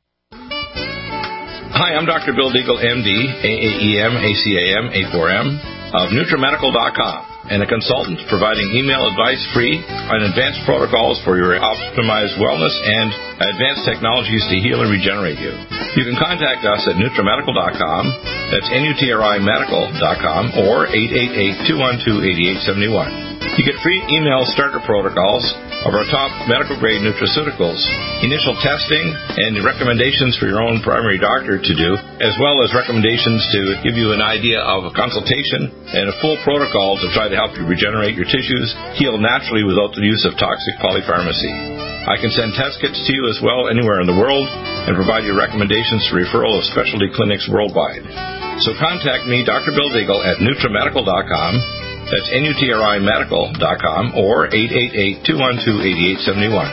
Hi, I'm Doctor Bill Deagle, M D, A A E M, A C A M, A four M, of NutriMedical dot com, and a consultant providing email advice free on advanced protocols for your optimized wellness and advanced technologies to heal and regenerate you. You can contact us at NutriMedical dot com, that's N U T R I Medical dot com, or eight eight eight, two one two, eight eight seven one. You get free email starter protocols of our top medical-grade nutraceuticals, initial testing, and recommendations for your own primary doctor to do, as well as recommendations to give you an idea of a consultation and a full protocol to try to help you regenerate your tissues, heal naturally without the use of toxic polypharmacy. I can send test kits to you as well anywhere in the world and provide you recommendations for referral of specialty clinics worldwide. So contact me, Doctor Bill Deagle, at NutriMedical dot com. That's N U T R I Medical dot com, or eight eight eight, two one two, eight eight seven one.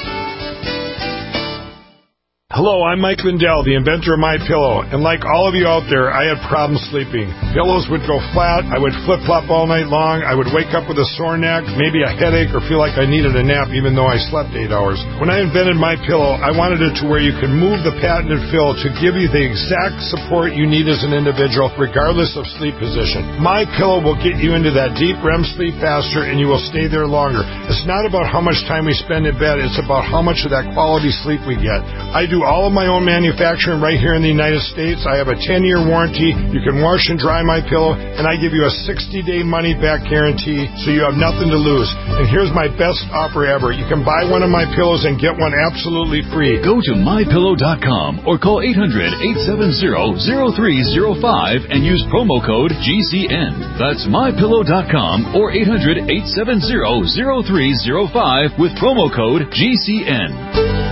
Hello, I'm Mike Lindell, the inventor of MyPillow, and like all of you out there, I had problems sleeping. Pillows would go flat, I would flip-flop all night long, I would wake up with a sore neck, maybe a headache, or feel like I needed a nap even though I slept eight hours. When I invented MyPillow, I wanted it to where you could move the patented fill to give you the exact support you need as an individual, regardless of sleep position. MyPillow will get you into that deep R E M sleep faster, and you will stay there longer. It's not about how much time we spend in bed, it's about how much of that quality sleep we get. I do all of my own manufacturing right here in the United States. I have a ten-year warranty. You can wash and dry my pillow, and I give you a sixty-day money-back guarantee, so you have nothing to lose. And here's my best offer ever. You can buy one of my pillows and get one absolutely free. Go to My Pillow dot com or call eight hundred, eight seven zero, zero three zero five and use promo code G C N. That's My Pillow dot com or eight hundred, eight seven zero, zero three zero five with promo code G C N.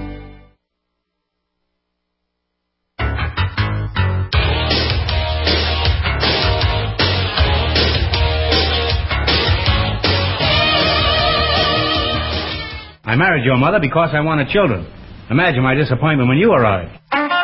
I married your mother because I wanted children. Imagine my disappointment when you arrived.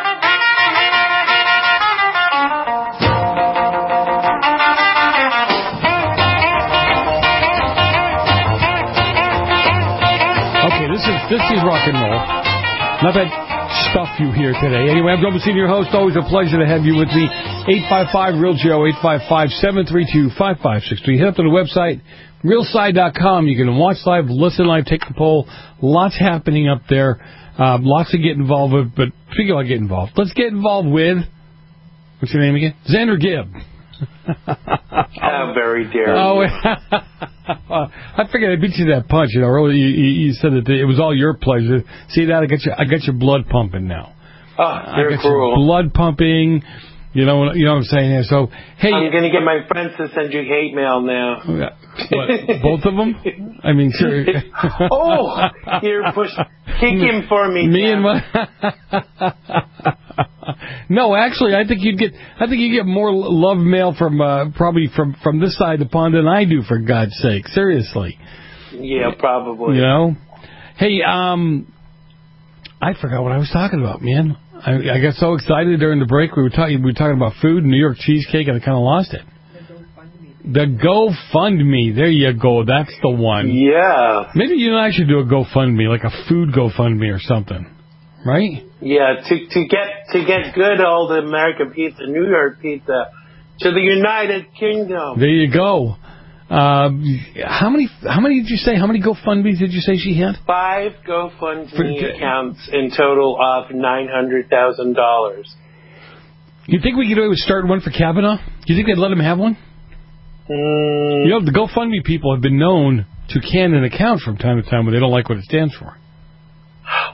Okay, this is this is rock and roll. Not that stuff you hear today. Anyway, I'm Joe Messina, your host. Always a pleasure to have you with me. eight five five, real Joe, eight five five, seven three two, five five six three. Head up to the website, real side dot com. You can watch live, listen live, take the poll. Lots happening up there. Uh, lots to get involved with. But speaking of get involved, let's get involved with, what's your name again? Xander Gibb. How very dare oh, you. I figured I beat you to that punch. You know, earlier you, you said that it was all your pleasure. See that? I got you. I got your blood pumping now. Oh, you're I got cruel. Your blood pumping. You know, you know what I'm saying here. So, hey, I'm going to get my friends to send you hate mail now. What, both of them? I mean, sure. Oh, here, push, kick him for me. Me Sam. and my. No, actually, I think you'd get. I think you get more love mail from uh, probably from from this side of the pond than I do. For God's sake, seriously. Yeah, probably. You know. Hey, um, I forgot what I was talking about, man. I, I got so excited during the break. We were talking. We were talking about food, New York cheesecake, and I kind of lost it. The GoFundMe. There you go. That's the one. Yeah. Maybe you and I should do a GoFundMe, like a food GoFundMe or something, right? Yeah, to to get to get good old American pizza, New York pizza, to the United Kingdom. There you go. Uh, how many? How many did you say? How many GoFundMes did you say she had? Five GoFundMe For, accounts in total of nine hundred thousand dollars. You think we could start one for Kavanaugh? Do you think they'd let him have one? Mm. You know, the GoFundMe people have been known to can an account from time to time when they don't like what it stands for.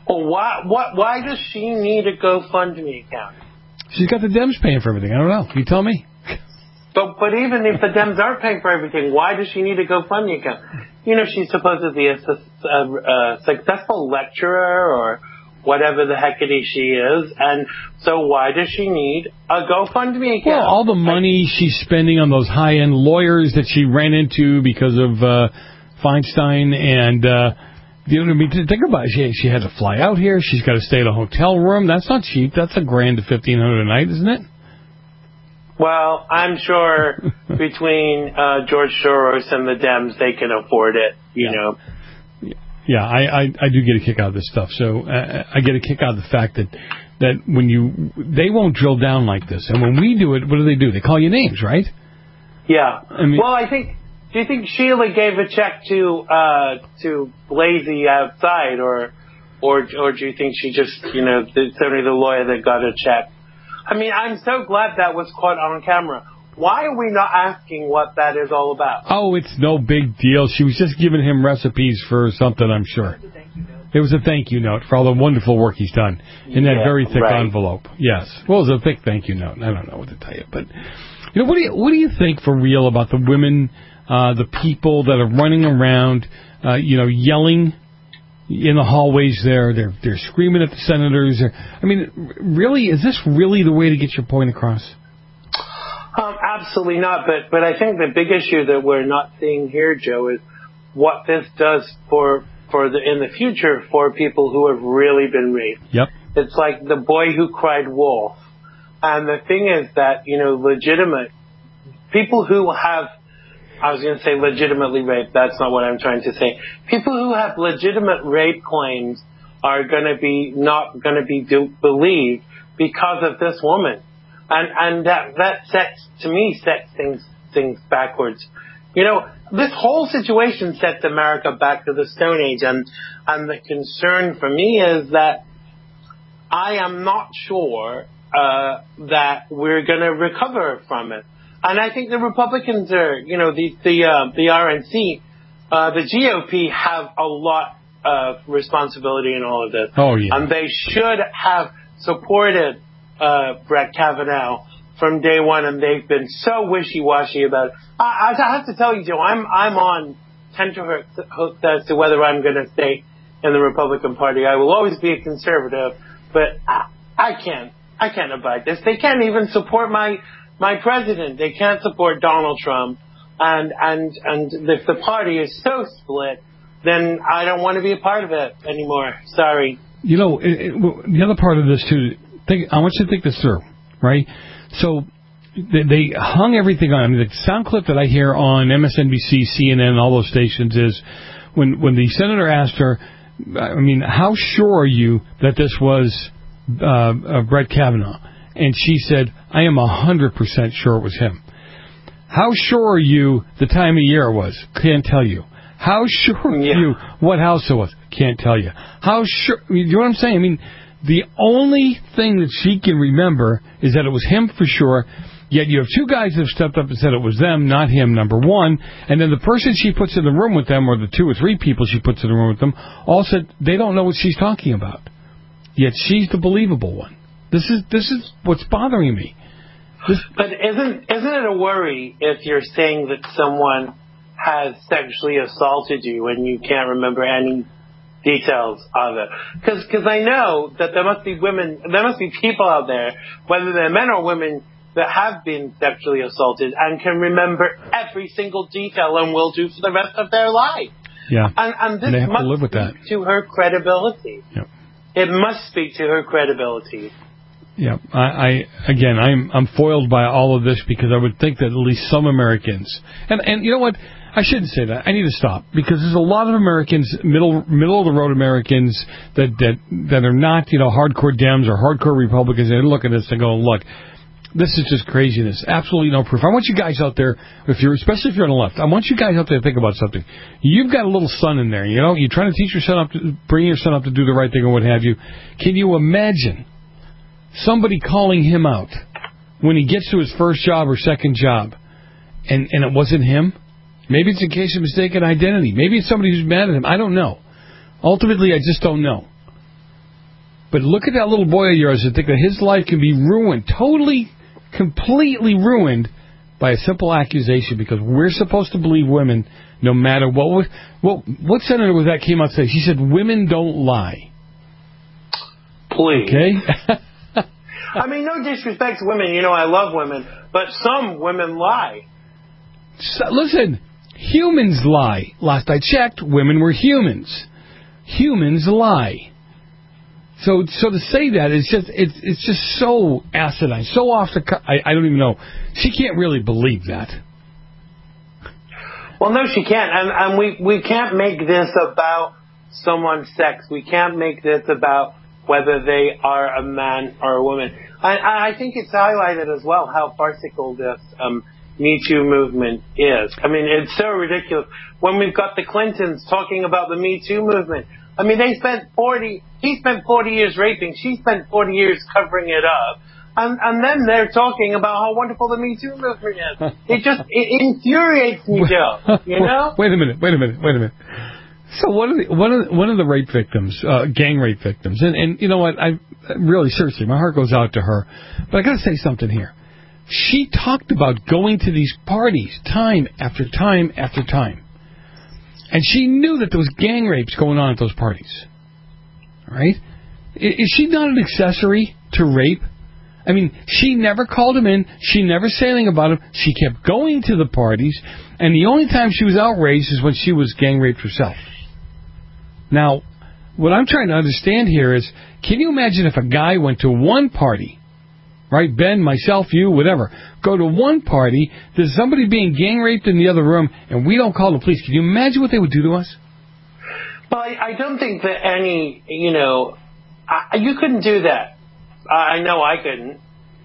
Well, why, what, why does she need a GoFundMe account? She's got the Dems paying for everything. I don't know. You tell me. But but even if the Dems aren't paying for everything, why does she need a GoFundMe account? You know, she's supposedly a, a, a successful lecturer or whatever the heckity she is, and so why does she need a GoFundMe account? Well, all the money she's spending on those high-end lawyers that she ran into because of uh, Feinstein, and uh, you know what I mean? Think about it. She, she had to fly out here. She's got to stay at a hotel room. That's not cheap. That's a grand to fifteen hundred a night, isn't it? Well, I'm sure between uh, George Soros and the Dems, they can afford it, you yeah. know. Yeah, I, I, I do get a kick out of this stuff. So uh, I get a kick out of the fact that, that when you, they won't drill down like this. And when we do it, what do they do? They call you names, right? Yeah. I mean, well, I think, do you think Sheila gave a check to, uh, to Blasey outside, or, or, or do you think she just, you know, it's only the lawyer that got a check? I mean, I'm so glad that was caught on camera. Why are we not asking what that is all about? Oh, it's no big deal. She was just giving him recipes for something, I'm sure. It was a thank you note for all the wonderful work he's done in that yeah, very thick right. envelope. Yes. Well, it was a thick thank you note. I don't know what to tell you. But, you know, what do you, what do you think for real about the women, uh, the people that are running around, uh, you know, yelling in the hallways there? They're, they're screaming at the senators. They're, I mean, really, is this really the way to get your point across? Um, absolutely not. But but I think the big issue that we're not seeing here, Joe, is what this does for for the in the future for people who have really been raped. Yep. It's like the boy who cried wolf. And the thing is that, you know, legitimate people who have, I was going to say legitimately raped. That's not what I'm trying to say. People who have legitimate rape claims are going to be not going to be do, believed because of this woman. And and that that sets, to me, sets things things backwards. You know, this whole situation sets America back to the Stone Age, and and the concern for me is that I am not sure uh, that we're going to recover from it. And I think the Republicans are, you know, the the uh, the R N C, uh, the G O P have a lot of responsibility in all of this. Oh yeah, and they should have supported Uh, Brett Kavanaugh from day one, and they've been so wishy-washy about it. I, I have to tell you, Joe, I'm I'm on tenterhooks as to whether I'm going to stay in the Republican Party. I will always be a conservative, but I, I can't I can't abide this. They can't even support my my president. They can't support Donald Trump, and and and if the party is so split, then I don't want to be a part of it anymore. Sorry. You know, it, it, the other part of this too. Think, I want you to think this through, right? So they, they hung everything on. I mean, the sound clip that I hear on M S N B C, C N N, and all those stations is when when the senator asked her, I mean, how sure are you that this was uh, uh, Brett Kavanaugh? And she said, I am one hundred percent sure it was him. How sure are you the time of year it was? Can't tell you. How sure are yeah. you what house it was? Can't tell you. How sure? You know what I'm saying? I mean, the only thing that she can remember is that it was him for sure, yet you have two guys that have stepped up and said it was them, not him, number one, and then the person she puts in the room with them, or the two or three people she puts in the room with them, all said they don't know what she's talking about. Yet she's the believable one. This is this is what's bothering me. This but isn't isn't it a worry if you're saying that someone has sexually assaulted you and you can't remember any details of it? Because because I know that there must be women, there must be people out there, whether they're men or women, that have been sexually assaulted and can remember every single detail and will do for the rest of their life. Yeah, and, and this and they have must to live with speak that. to her credibility. Yep. It must speak to her credibility. Yeah, I, I again, I'm I'm foiled by all of this because I would think that at least some Americans, and and you know what. I shouldn't say that. I need to stop because there's a lot of Americans, middle middle of the road Americans that that that are not, you know, hardcore Dems or hardcore Republicans. They look at this and go, look, this is just craziness. Absolutely no proof. I want you guys out there, if you're especially if you're on the left, I want you guys out there to think about something. You've got a little son in there, you know. You're trying to teach your son up, to bring your son up to do the right thing or what have you. Can you imagine somebody calling him out when he gets to his first job or second job, and and it wasn't him? Maybe it's a case of mistaken identity. Maybe it's somebody who's mad at him. I don't know. Ultimately, I just don't know. But look at that little boy of yours and think that his life can be ruined, totally, completely ruined by a simple accusation because we're supposed to believe women no matter what. What, what senator was that came out today? She said women don't lie. Please. Okay? I mean, no disrespect to women. You know, I love women. But some women lie. So, listen, humans lie. Last I checked, women were humans. Humans lie. So, so to say that is just it's it's just so asinine, so off the cut. I, I don't even know. She can't really believe that. Well, no, she can't, and and we we can't make this about someone's sex. We can't make this about whether they are a man or a woman. I I think it's highlighted as well how farcical this um, Me Too movement is. I mean, it's so ridiculous when we've got the Clintons talking about the Me Too movement. I mean, they spent forty, he spent forty years raping, she spent forty years covering it up. And, and then they're talking about how wonderful the Me Too movement is. It just, it infuriates me, Joe. You know? Wait a minute, wait a minute, wait a minute. So one of the, one of the, one of the rape victims, uh, gang rape victims, and, and you know what, I really, seriously, my heart goes out to her. But I gotta say something here. She talked about going to these parties time after time after time. And she knew that there was gang rapes going on at those parties. All right? Is she not an accessory to rape? I mean, she never called him in. She never said anything about him. She kept going to the parties. And the only time she was outraged is when she was gang raped herself. Now, what I'm trying to understand here is, can you imagine if a guy went to one party, right, Ben, myself, you, whatever, go to one party, there's somebody being gang raped in the other room, and we don't call the police. Can you imagine what they would do to us? Well, I, I don't think that any, you know, I, you couldn't do that. I know I couldn't.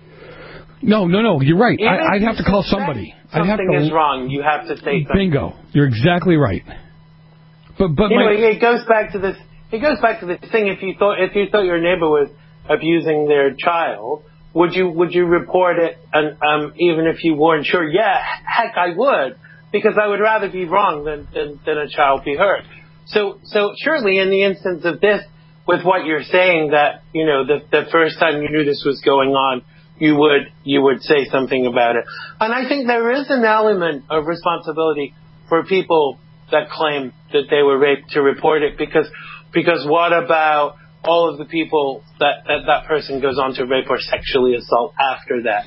No, no, no, you're right. Even I, I'd if have to call somebody. I'd have Something to, is wrong. You have to say something. Bingo. You're exactly right. But, but you my, know, it goes back to this. It goes back to this thing. If you thought, if you thought your neighbor was abusing their child, would you would you report it? And um, even if you weren't sure, yeah, heck, I would, because I would rather be wrong than than, than a child be hurt. So, so surely in the instance of this, with what you're saying, that you know, the the first time you knew this was going on, you would you would say something about it. And I think there is an element of responsibility for people that claim that they were raped to report it, because because what about all of the people that, that that person goes on to rape or sexually assault after that?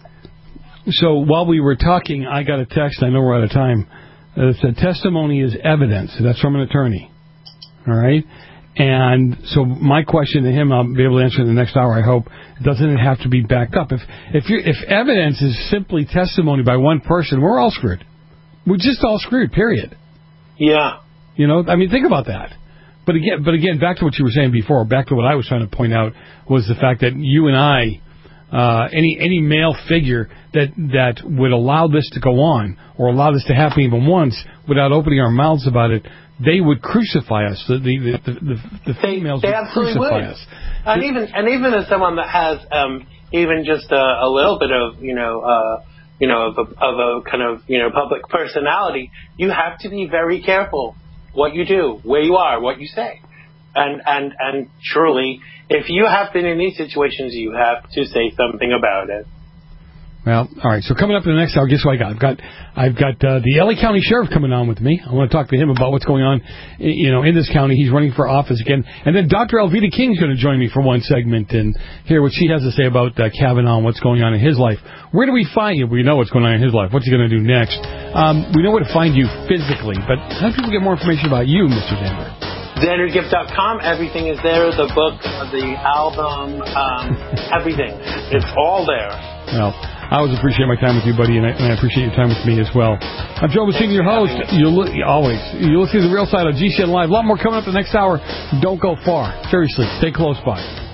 So while we were talking, I got a text. I know we're out of time. Uh, it said testimony is evidence. That's from an attorney. All right? And so my question to him, I'll be able to answer in the next hour, I hope, doesn't it have to be backed up? If if you if evidence is simply testimony by one person, we're all screwed. We're just all screwed, period. Yeah. You know, I mean, think about that. But again, but again, back to what you were saying before, back to what I was trying to point out, was the fact that you and I, uh, any any male figure that that would allow this to go on, or allow this to happen even once, without opening our mouths about it, they would crucify us. The the the, the, the females they, they would crucify would. us. And it, even and even as someone that has um, even just a, a little bit of you know uh, you know of a, of a kind of you know public personality, you have to be very careful what you do, where you are, what you say. And, and, and surely, if you have been in these situations, you have to say something about it. Well, all right. So coming up in the next hour, guess what I got? I've got, I've got uh, the L A County Sheriff coming on with me. I want to talk to him about what's going on, you know, in this county. He's running for office again. And then Doctor Alveda King's going to join me for one segment and hear what she has to say about uh, Kavanaugh and what's going on in his life. Where do we find you? We know what's going on in his life. What's he going to do next? Um, we know where to find you physically, but how do people get more information about you, Mister Zander? Zander Gift dot com. Everything is there. The book, the album, um, everything. It's all there. Well, I always appreciate my time with you, buddy, and I, and I appreciate your time with me as well. I'm Joe Messina, your host. You'll li- always. You'll see the real side of G C N Live. A lot more coming up the next hour. Don't go far. Seriously, stay close by.